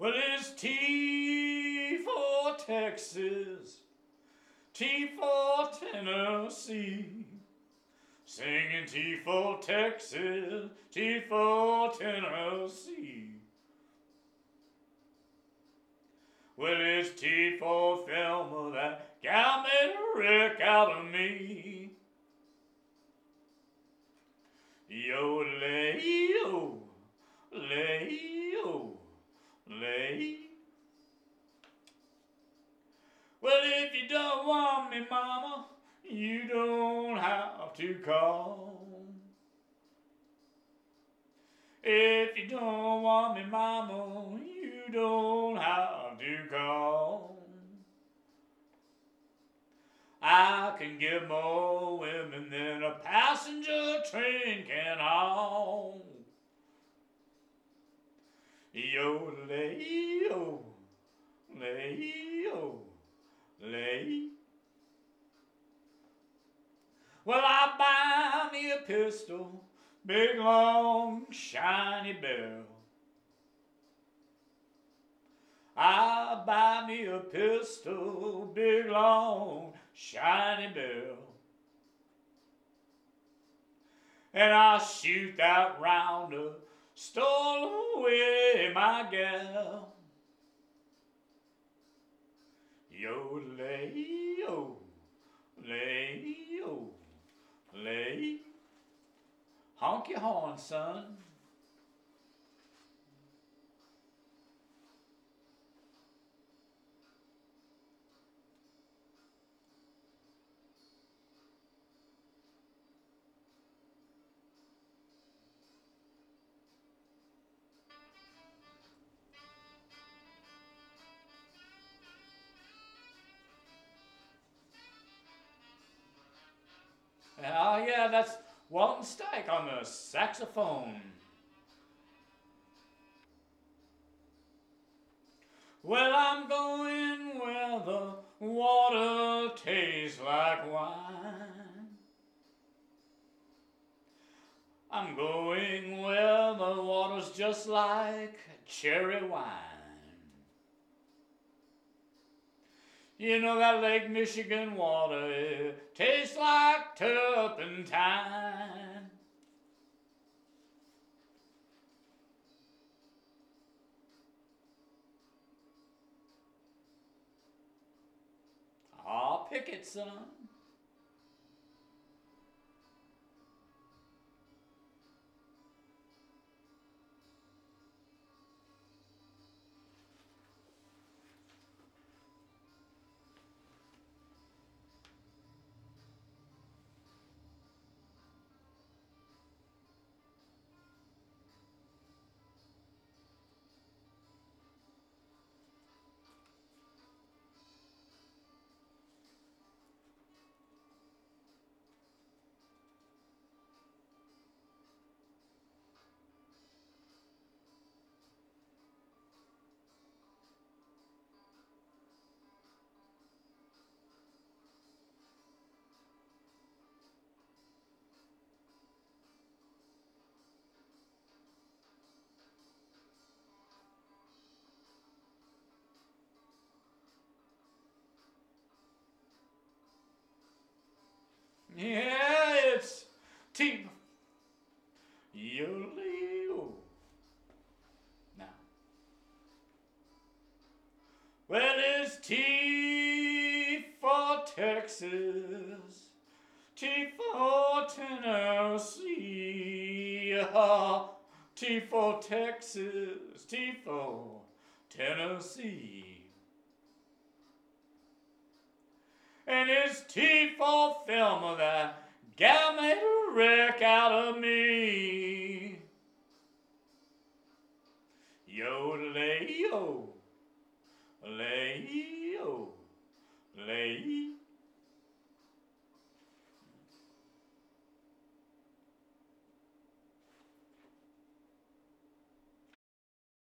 Well, it's T for Texas, T for Tennessee. Singing T for Texas, T for Tennessee. Well, it's T for Thelma, that gal made a wreck out of me. Yo-lay-o, lay-o, lay. Well, if you don't want me, mama, you don't have to call. If you don't want me, mama, you don't have to call. I can get more women than a passenger train can haul. Yo-lay-o, lay-o, lay. Well, I buy me a pistol, big, long, shiny barrel. I buy me a pistol, big, long, shiny barrel. And I shoot that rounder, stole away my gal. Yo-lay-o, lay-o, lay. Honk your horn, son. Oh yeah, that's Walton Stike on the saxophone. Well, I'm going where the water tastes like wine. I'm going where the water's just like cherry wine. You know that Lake Michigan water, it tastes like turpentine. I'll pick it, son. Yeah, it's T. Yo-lay-o. Now. Well, it's T for Texas, T for Tennessee. T for Texas, T for Tennessee. And it's T for Thelma, that gal made a wreck out of me. Yo-lay-o, lay-o, lay.